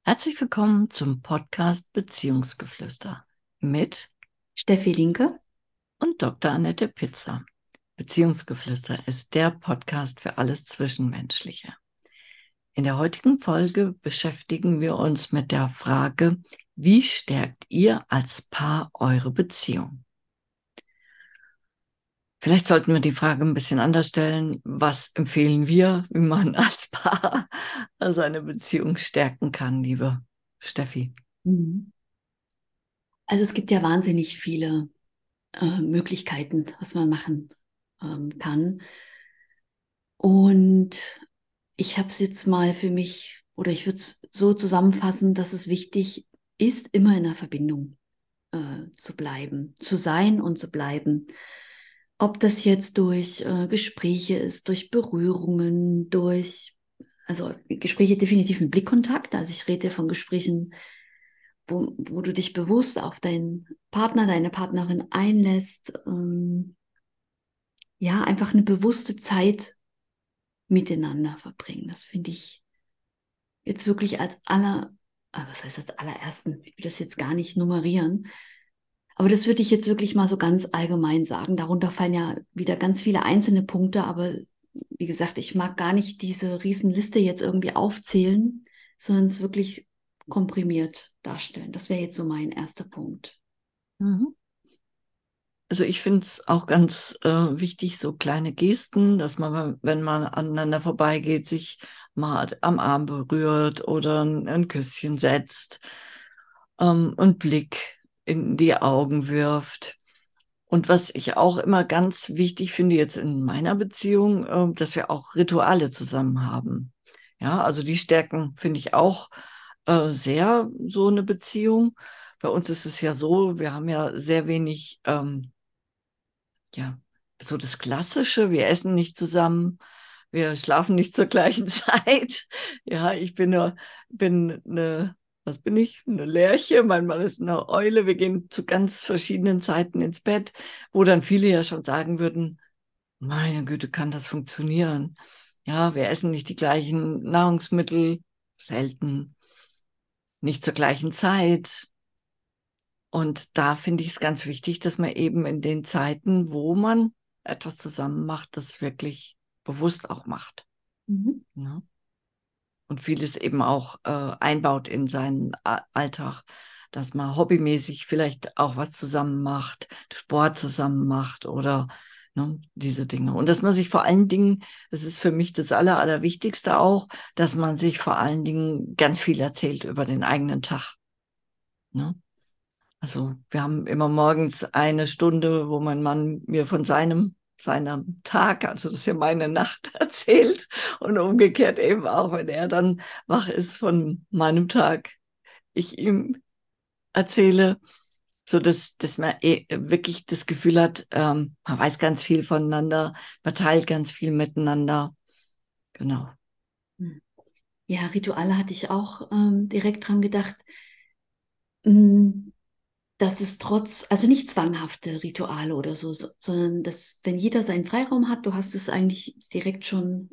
Herzlich willkommen zum Podcast Beziehungsgeflüster mit Steffi Linke. und Dr. Annette Pitzer. Beziehungsgeflüster ist der Podcast für alles Zwischenmenschliche. In der heutigen Folge beschäftigen wir uns mit der Frage, wie stärkt ihr als Paar eure Beziehung? Vielleicht sollten wir die Frage ein bisschen anders stellen. Was empfehlen wir, wie man als Paar seine Beziehung stärken kann, liebe Steffi? Mhm. Also es gibt ja wahnsinnig viele Möglichkeiten, was man machen kann. Und ich habe es jetzt mal für mich, oder ich würde es so zusammenfassen, dass es wichtig ist, immer in einer Verbindung zu bleiben, zu sein und zu bleiben. Ob das jetzt durch Gespräche ist, durch Berührungen, also Gespräche definitiv mit Blickkontakt. Also ich rede von Gesprächen, wo du dich bewusst auf deinen Partner, deine Partnerin einlässt. Ja, einfach eine bewusste Zeit miteinander verbringen. Das finde ich jetzt wirklich was heißt als allerersten? Ich will das jetzt gar nicht nummerieren. Aber das würde ich jetzt wirklich mal so ganz allgemein sagen. Darunter fallen ja wieder ganz viele einzelne Punkte, aber wie gesagt, ich mag gar nicht diese Riesenliste jetzt irgendwie aufzählen, sondern es wirklich komprimiert darstellen. Das wäre jetzt so mein erster Punkt. Mhm. Also ich finde es auch ganz wichtig, so kleine Gesten, dass man, wenn man aneinander vorbeigeht, sich mal am Arm berührt oder ein Küsschen setzt, einen Blick in die Augen wirft. Und was ich auch immer ganz wichtig finde jetzt in meiner Beziehung, dass wir auch Rituale zusammen haben. Ja, also die stärken, finde ich auch sehr so eine Beziehung. Bei uns ist es ja so, wir haben ja sehr wenig ja, so das Klassische, wir essen nicht zusammen, wir schlafen nicht zur gleichen Zeit. Ja, bin eine, was bin ich? Eine Lerche, mein Mann ist eine Eule. Wir gehen zu ganz verschiedenen Zeiten ins Bett, wo dann viele ja schon sagen würden, meine Güte, kann das funktionieren? Ja, wir essen nicht die gleichen Nahrungsmittel, selten, nicht zur gleichen Zeit. Und da finde ich es ganz wichtig, dass man eben in den Zeiten, wo man etwas zusammen macht, das wirklich bewusst auch macht. Mhm. Ne? Und vieles eben auch einbaut in seinen Alltag, dass man hobbymäßig vielleicht auch was zusammen macht, Sport zusammen macht oder ne, diese Dinge. Und dass man sich vor allen Dingen, das ist für mich das Allerwichtigste auch, dass man sich vor allen Dingen ganz viel erzählt über den eigenen Tag. Ne? Also wir haben immer morgens eine Stunde, wo mein Mann mir von seinem Tag, also das ist ja meine Nacht, erzählt und umgekehrt eben auch, wenn er dann wach ist von meinem Tag, ich ihm erzähle, so dass man wirklich das Gefühl hat, man weiß ganz viel voneinander, man teilt ganz viel miteinander. Genau. Ja, Rituale hatte ich auch direkt dran gedacht. Mm, Dass es also nicht zwanghafte Rituale oder so, sondern dass, wenn jeder seinen Freiraum hat, du hast es eigentlich direkt schon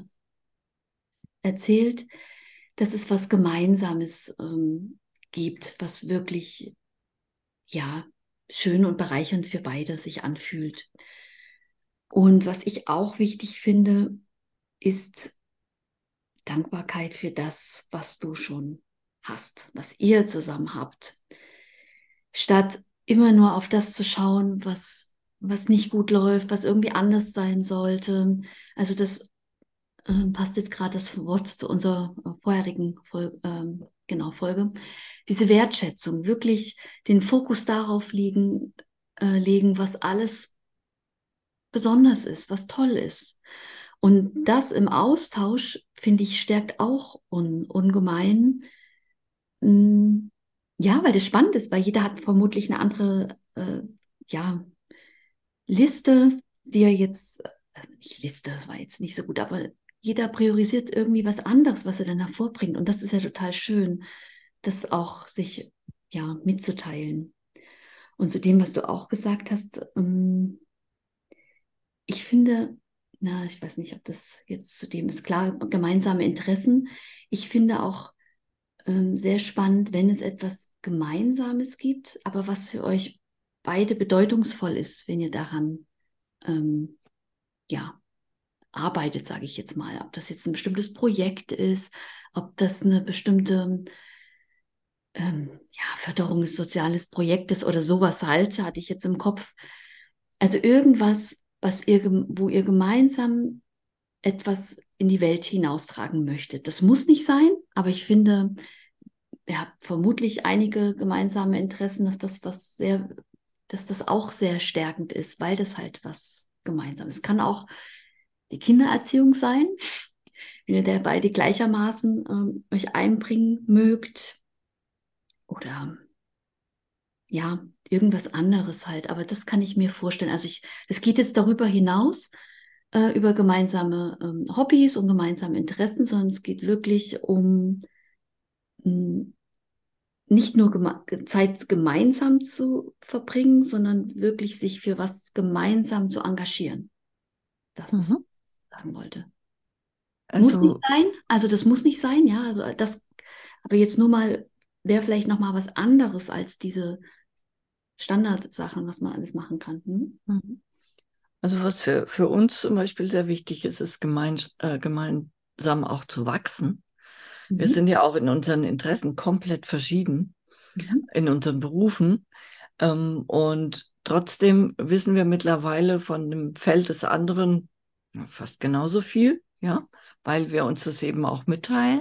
erzählt, dass es was Gemeinsames gibt, was wirklich, ja, schön und bereichernd für beide sich anfühlt. Und was ich auch wichtig finde, ist Dankbarkeit für das, was du schon hast, was ihr zusammen habt. Statt immer nur auf das zu schauen, was nicht gut läuft, was irgendwie anders sein sollte. Also das passt jetzt gerade das Wort zu unserer vorherigen Folge. Diese Wertschätzung, wirklich den Fokus darauf legen, was alles besonders ist, was toll ist. Und das im Austausch, finde ich, stärkt auch ungemein. Mm, Ja, weil das spannend ist, weil jeder hat vermutlich eine andere ja, Liste, die er jetzt, also nicht Liste, das war jetzt nicht so gut, aber jeder priorisiert irgendwie was anderes, was er dann hervorbringt. Und das ist ja total schön, das auch sich ja mitzuteilen. Und zu dem, was du auch gesagt hast, ich finde, ich weiß nicht, ob das jetzt zu dem ist, klar, gemeinsame Interessen. Ich finde auch, sehr spannend, wenn es etwas Gemeinsames gibt, aber was für euch beide bedeutungsvoll ist, wenn ihr daran ähm, ja, arbeitet, sage ich jetzt mal. Ob das jetzt ein bestimmtes Projekt ist, ob das eine bestimmte ja, Förderung des soziales Projektes oder sowas halt, hatte ich jetzt im Kopf. Also irgendwas, wo ihr gemeinsam etwas in die Welt hinaustragen möchtet. Das muss nicht sein, aber ich finde, ihr habt vermutlich einige gemeinsame Interessen, dass das auch sehr stärkend ist, weil das halt was gemeinsam ist. Es kann auch die Kindererziehung sein, wenn ihr da beide gleichermaßen euch einbringen mögt oder ja, irgendwas anderes halt. Aber das kann ich mir vorstellen. Es geht jetzt darüber hinaus, über gemeinsame Hobbys und gemeinsame Interessen, sondern es geht wirklich um mh, nicht nur Zeit gemeinsam zu verbringen, sondern wirklich sich für was gemeinsam zu engagieren. Das ist, Mhm. was ich sagen wollte. Muss nicht Also, sein, also das muss nicht sein, ja, aber jetzt nur mal, wäre vielleicht noch mal was anderes als diese Standardsachen, was man alles machen kann. Hm? mhm. Also was für uns zum Beispiel sehr wichtig ist, ist gemeinsam auch zu wachsen. Wir Mhm. sind ja auch in unseren Interessen komplett verschieden, Mhm. in unseren Berufen. Und trotzdem wissen wir mittlerweile von dem Feld des anderen fast genauso viel, ja, weil wir uns das eben auch mitteilen.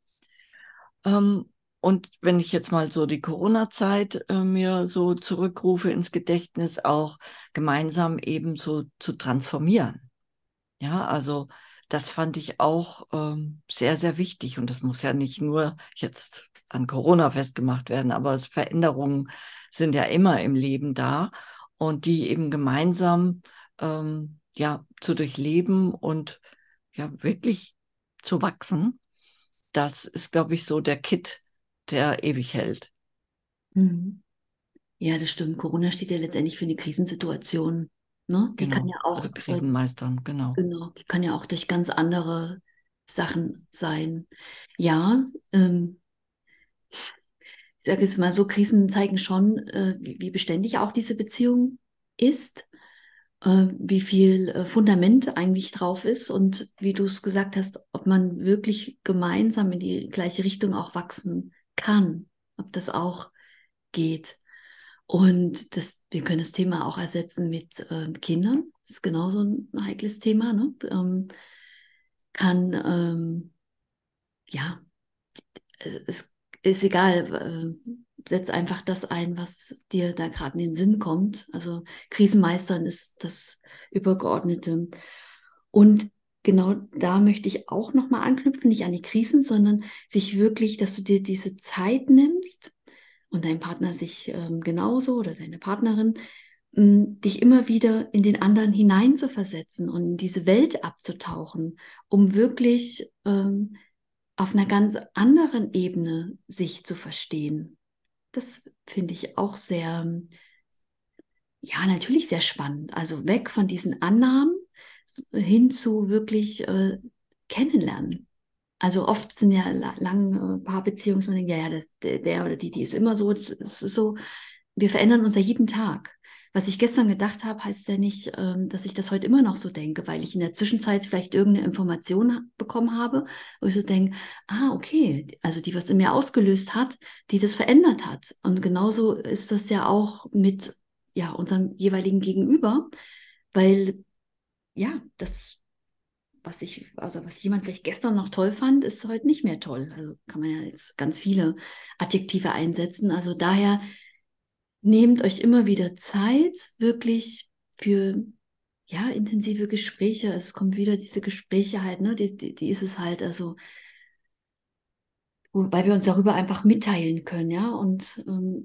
Ähm, und wenn ich jetzt mal so die Corona-Zeit mir so zurückrufe ins Gedächtnis, auch gemeinsam eben so zu transformieren. Ja, also das fand ich auch sehr, sehr wichtig. Und das muss ja nicht nur jetzt an Corona festgemacht werden, aber Veränderungen sind ja immer im Leben da und die eben gemeinsam ja zu durchleben und ja wirklich zu wachsen. Das ist, glaube ich, so der Kit, der ewig hält. Mhm. Ja, das stimmt. Corona steht ja letztendlich für eine Krisensituation. Ne? Die kann Genau. ja auch, Also Krisenmeistern, genau. genau, die kann ja auch durch ganz andere Sachen sein. Ja, ich sage jetzt mal so, Krisen zeigen schon, wie beständig auch diese Beziehung ist, wie viel Fundament eigentlich drauf ist und wie du es gesagt hast, ob man wirklich gemeinsam in die gleiche Richtung auch wachsen kann, ob das auch geht. Und wir können das Thema auch ersetzen mit Kindern. Das ist genauso ein heikles Thema, ne? Kann, ja, es ist egal, setz einfach das ein, was dir da gerade in den Sinn kommt. Also Krisenmeistern ist das Übergeordnete. Und genau da möchte ich auch nochmal anknüpfen, nicht an die Krisen, sondern sich wirklich, dass du dir diese Zeit nimmst und dein Partner sich genauso oder deine Partnerin, dich immer wieder in den anderen hineinzuversetzen und in diese Welt abzutauchen, um wirklich auf einer ganz anderen Ebene sich zu verstehen. Das finde ich auch sehr, ja, natürlich sehr spannend. Also weg von diesen Annahmen hin zu wirklich kennenlernen. Also oft sind ja lange Paarbeziehungen, wo man denkt, ja, ja, der oder die ist immer so, das ist so. Wir verändern uns ja jeden Tag. Was ich gestern gedacht habe, heißt ja nicht, dass ich das heute immer noch so denke, weil ich in der Zwischenzeit vielleicht irgendeine Information bekommen habe, wo ich so denke, ah, okay, also die was in mir ausgelöst hat, die das verändert hat. Und genauso ist das ja auch mit ja, unserem jeweiligen Gegenüber, weil ja, was jemand vielleicht gestern noch toll fand, ist heute nicht mehr toll. Also kann man ja jetzt ganz viele Adjektive einsetzen. Also daher nehmt euch immer wieder Zeit, wirklich für ja, intensive Gespräche. Es kommt wieder diese Gespräche halt, ne? Die ist es halt, also, wobei wir uns darüber einfach mitteilen können, ja. Und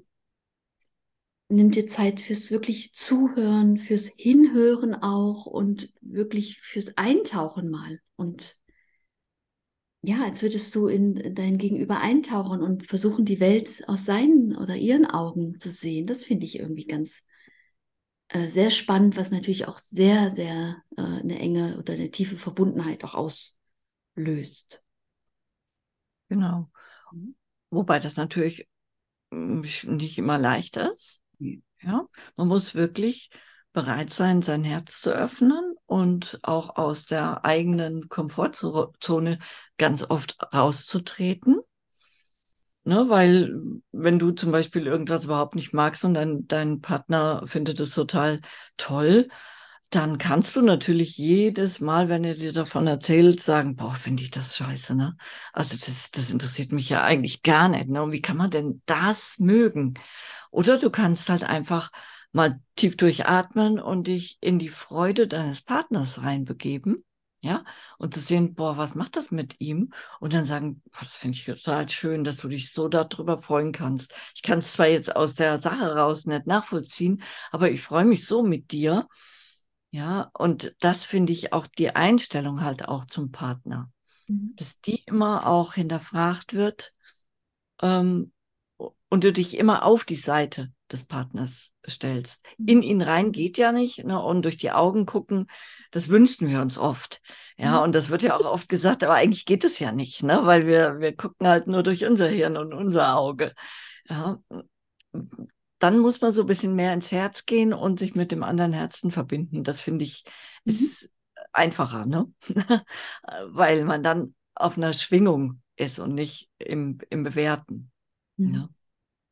nimmt dir Zeit fürs wirklich Zuhören, fürs Hinhören auch und wirklich fürs Eintauchen mal. Und ja, als würdest du in dein Gegenüber eintauchen und versuchen, die Welt aus seinen oder ihren Augen zu sehen. Das finde ich irgendwie ganz sehr spannend, was natürlich auch sehr, sehr eine enge oder eine tiefe Verbundenheit auch auslöst. Genau. Mhm. Wobei das natürlich nicht immer leicht ist. Mhm. Ja, man muss wirklich bereit sein, sein Herz zu öffnen und auch aus der eigenen Komfortzone ganz oft rauszutreten. Ne, weil wenn du zum Beispiel irgendwas überhaupt nicht magst und dein Partner findet es total toll, dann kannst du natürlich jedes Mal, wenn er dir davon erzählt, sagen, boah, finde ich das scheiße, ne? Also das interessiert mich ja eigentlich gar nicht, ne? Und wie kann man denn das mögen? Oder du kannst halt einfach mal tief durchatmen und dich in die Freude deines Partners reinbegeben. Ja, und zu sehen, boah, was macht das mit ihm? Und dann sagen, boah, das finde ich total schön, dass du dich so darüber freuen kannst. Ich kann es zwar jetzt aus der Sache raus nicht nachvollziehen, aber ich freue mich so mit dir. Ja, und das finde ich auch die Einstellung halt auch zum Partner, Mhm. dass die immer auch hinterfragt wird, ähm, und du dich immer auf die Seite des Partners stellst. In ihn rein geht ja nicht, ne? Und durch die Augen gucken, das wünschen wir uns oft. Ja, Mhm. und das wird ja auch oft gesagt, aber eigentlich geht es ja nicht, ne? Weil wir gucken halt nur durch unser Hirn und unser Auge. Ja, dann muss man so ein bisschen mehr ins Herz gehen und sich mit dem anderen Herzen verbinden. Das finde ich Mhm. ist einfacher, ne? Weil man dann auf einer Schwingung ist und nicht im Bewerten. Mhm. Ne?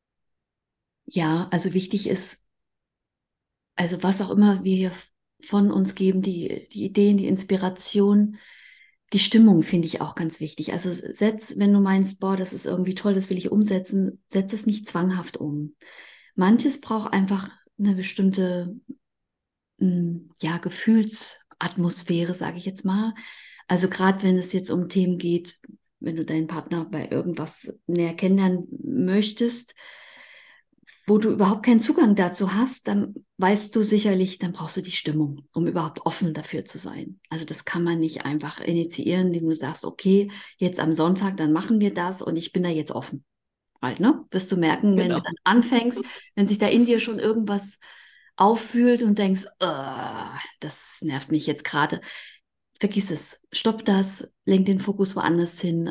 Ja, also wichtig ist, also was auch immer wir hier von uns geben, die Ideen, die Inspiration, die Stimmung finde ich auch ganz wichtig. Also setz, wenn du meinst, boah, das ist irgendwie toll, das will ich umsetzen, setz es nicht zwanghaft um. Manches braucht einfach eine bestimmte, ja, Gefühlsatmosphäre, sage ich jetzt mal. Also gerade wenn es jetzt um Themen geht, wenn du deinen Partner bei irgendwas näher kennenlernen möchtest, wo du überhaupt keinen Zugang dazu hast, dann weißt du sicherlich, dann brauchst du die Stimmung, um überhaupt offen dafür zu sein. Also das kann man nicht einfach initiieren, indem du sagst, okay, jetzt am Sonntag, dann machen wir das und ich bin da jetzt offen. Halt, ne? Wirst du merken, wenn du Genau. dann anfängst, wenn sich da in dir schon irgendwas auffühlt und denkst, das nervt mich jetzt gerade, vergiss es, stopp das, lenk den Fokus woanders hin.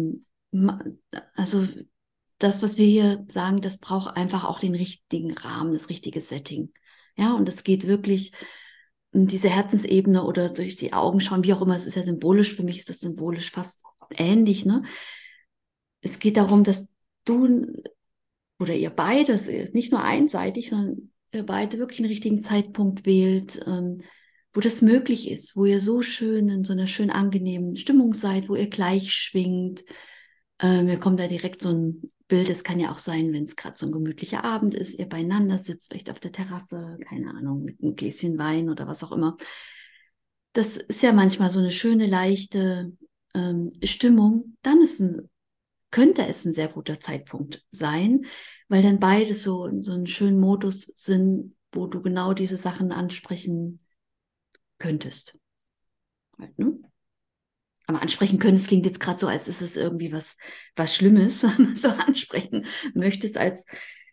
Also das, was wir hier sagen, das braucht einfach auch den richtigen Rahmen, das richtige Setting. Ja, und es geht wirklich um diese Herzensebene oder durch die Augen schauen, wie auch immer, es ist ja symbolisch, für mich ist das symbolisch fast ähnlich, ne? Es geht darum, dass du oder ihr beide, es ist nicht nur einseitig, sondern ihr beide wirklich einen richtigen Zeitpunkt wählt, wo das möglich ist, wo ihr so schön in so einer schön angenehmen Stimmung seid, wo ihr gleich schwingt. Mir kommt da direkt so ein Bild, es kann ja auch sein, wenn es gerade so ein gemütlicher Abend ist, ihr beieinander sitzt, vielleicht auf der Terrasse, keine Ahnung, mit einem Gläschen Wein oder was auch immer. Das ist ja manchmal so eine schöne, leichte Stimmung. Könnte es ein sehr guter Zeitpunkt sein, weil dann beides so in so einem schönen Modus sind, wo du genau diese Sachen ansprechen könntest. Halt, ne? Aber ansprechen können, es klingt jetzt gerade so, als ist es irgendwie was Schlimmes, wenn man so ansprechen möchtest, als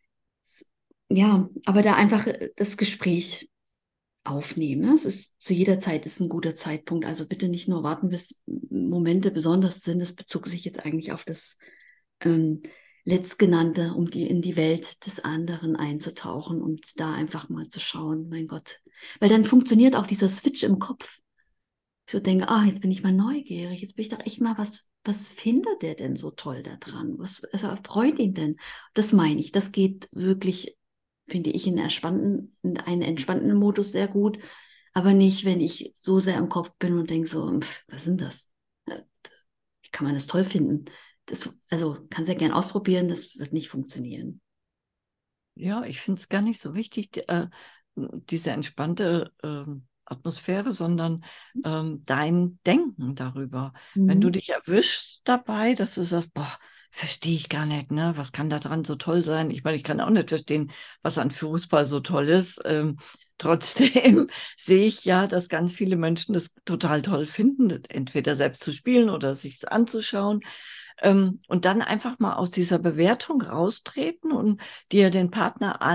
ja, aber da einfach das Gespräch aufnehmen. Ne? Es ist zu jeder Zeit ist ein guter Zeitpunkt. Also bitte nicht nur warten, bis Momente besonders sind. Das bezog sich jetzt eigentlich auf das ähm, Letztgenannte, um in die Welt des anderen einzutauchen und da einfach mal zu schauen, mein Gott. Weil dann funktioniert auch dieser Switch im Kopf. Ich so denke, ah, jetzt bin ich mal neugierig, jetzt bin ich doch echt mal, was findet der denn so toll daran? Was freut ihn denn? Das meine ich, das geht wirklich, finde ich, in einen entspannten Modus sehr gut, aber nicht, wenn ich so sehr im Kopf bin und denke so, was ist denn das? Wie kann man das toll finden? Also kannst ja gern ausprobieren, das wird nicht funktionieren. Ja, ich finde es gar nicht so wichtig, diese entspannte Atmosphäre, sondern dein Denken darüber. Wenn du Mhm. dich erwischst dabei, dass du sagst, boah, verstehe ich gar nicht, ne? Was kann da dran so toll sein? Ich meine, ich kann auch nicht verstehen, was an Fußball so toll ist. Trotzdem sehe ich ja, dass ganz viele Menschen das total toll finden, das entweder selbst zu spielen oder sich anzuschauen. Und dann einfach mal aus dieser Bewertung raustreten und dir den Partner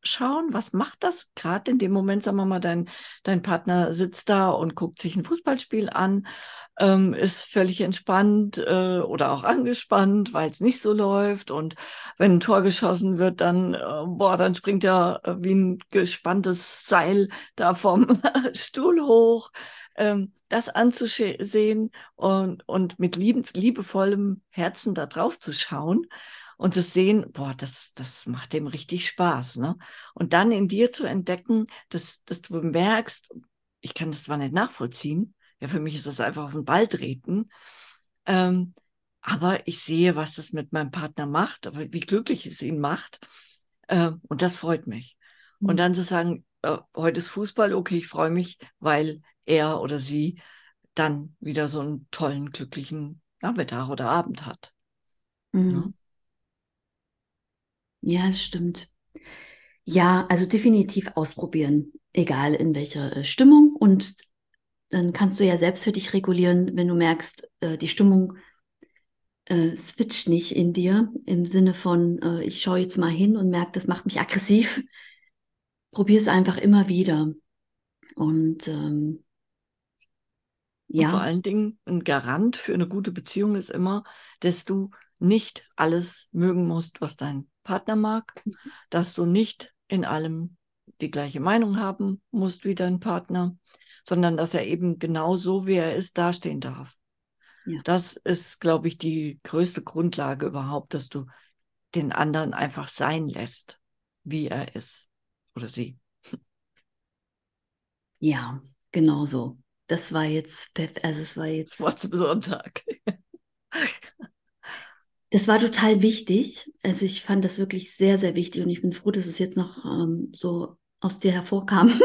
schauen, was macht das gerade in dem Moment, sagen wir mal, dein Partner sitzt da und guckt sich ein Fußballspiel an, ist völlig entspannt oder auch angespannt, weil es nicht so läuft. Und wenn ein Tor geschossen wird, dann, boah, dann springt er wie ein gespanntes Seil da vom Stuhl hoch. Das anzusehen und mit liebevollem Herzen da drauf zu schauen und zu sehen, boah, das macht dem richtig Spaß, ne? Und dann in dir zu entdecken, dass du merkst, ich kann das zwar nicht nachvollziehen, ja, für mich ist das einfach auf den Ball treten, ähm, aber ich sehe, was das mit meinem Partner macht, wie glücklich es ihn macht, und das freut mich. Und Mhm. dann zu sagen, heute ist Fußball, okay, ich freue mich, weil er oder sie dann wieder so einen tollen, glücklichen Nachmittag oder Abend hat. Ne? Mhm. Ja, das stimmt. Ja, also definitiv ausprobieren, egal in welcher Stimmung. Und dann kannst du ja selbst für dich regulieren, wenn du merkst, die Stimmung switcht nicht in dir im Sinne von, ich schaue jetzt mal hin und merke, das macht mich aggressiv. Probier es einfach immer wieder. Und Und vor ja, allen Dingen ein Garant für eine gute Beziehung ist immer, dass du nicht alles mögen musst, was dein Partner mag, dass du nicht in allem die gleiche Meinung haben musst wie dein Partner, sondern dass er eben genau so, wie er ist, dastehen darf. ja, Das ist, glaube ich, die größte Grundlage überhaupt, dass du den anderen einfach sein lässt, wie er ist oder sie. ja, genau so. Das war jetzt, also es war Das jetzt, Wort zum Sonntag. das war total wichtig. Also ich fand das wirklich sehr, sehr wichtig und ich bin froh, dass es jetzt noch so aus dir hervorkam,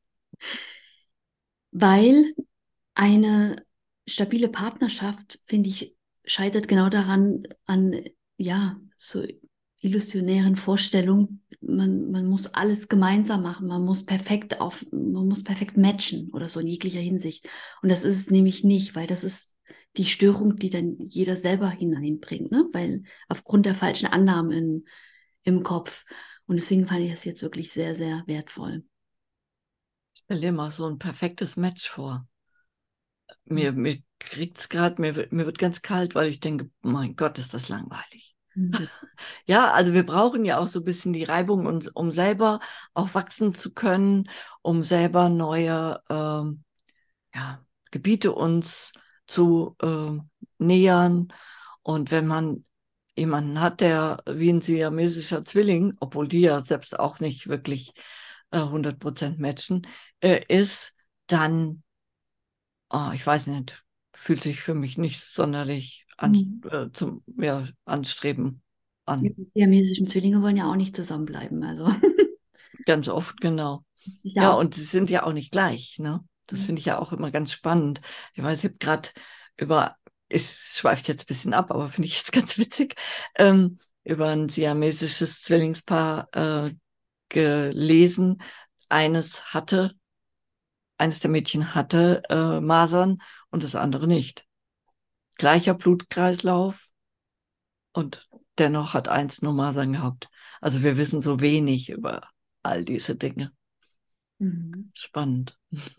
weil eine stabile Partnerschaft, finde ich, scheitert genau daran, an, ja, so illusionären Vorstellungen. Man muss alles gemeinsam machen, man muss perfekt matchen oder so in jeglicher Hinsicht. Und das ist es nämlich nicht, weil das ist die Störung, die dann jeder selber hineinbringt, ne? Weil aufgrund der falschen Annahmen im Kopf. Und deswegen fand ich das jetzt wirklich sehr, sehr wertvoll. Stell dir mal so ein perfektes Match vor. Mir kriegt's gerade, mir wird ganz kalt, weil ich denke, mein Gott, ist das langweilig. Mhm. Ja, also wir brauchen ja auch so ein bisschen die Reibung, um selber auch wachsen zu können, um selber neue ja, Gebiete uns zu nähern. Und wenn man jemanden hat, der wie ein siamesischer Zwilling, obwohl die ja selbst auch nicht wirklich 100% matchen, ist, dann ich weiß nicht, fühlt sich für mich nicht sonderlich Mhm. zum ja, Anstreben Ja, an. die siamesischen Zwillinge wollen ja auch nicht zusammenbleiben. Also Ganz oft, genau. ist ja Ja, auch. und sie sind ja auch nicht gleich, ne? Das finde ich ja auch immer ganz spannend. Ich weiß, ich habe gerade über, es schweift jetzt ein bisschen ab, aber finde ich jetzt ganz witzig, über ein siamesisches Zwillingspaar gelesen. Eines hatte, eines der Mädchen hatte Masern und das andere nicht. Gleicher Blutkreislauf, und dennoch hat eins nur Masern gehabt. Also wir wissen so wenig über all diese Dinge. Mhm. Spannend.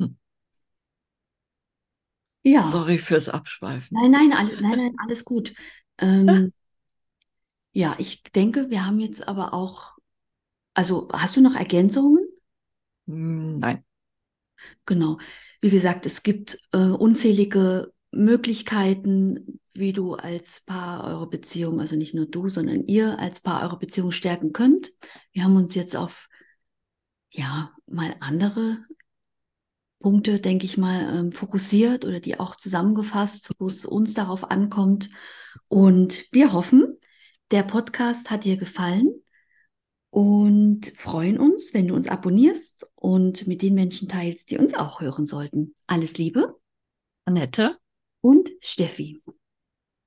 Ja, Sorry fürs Abschweifen. nein, alles gut. Ähm, ja, ich denke, wir haben jetzt aber auch, also hast du noch Ergänzungen? Nein. Genau. Wie gesagt, es gibt unzählige Möglichkeiten, wie du als Paar eure Beziehung, also nicht nur du, sondern ihr als Paar eure Beziehung stärken könnt. Wir haben uns jetzt auf, ja, mal andere Punkte, denke ich mal, fokussiert oder die auch zusammengefasst, wo es uns darauf ankommt. Und wir hoffen, der Podcast hat dir gefallen und freuen uns, wenn du uns abonnierst und mit den Menschen teilst, die uns auch hören sollten. Alles Liebe Annette? und Steffi.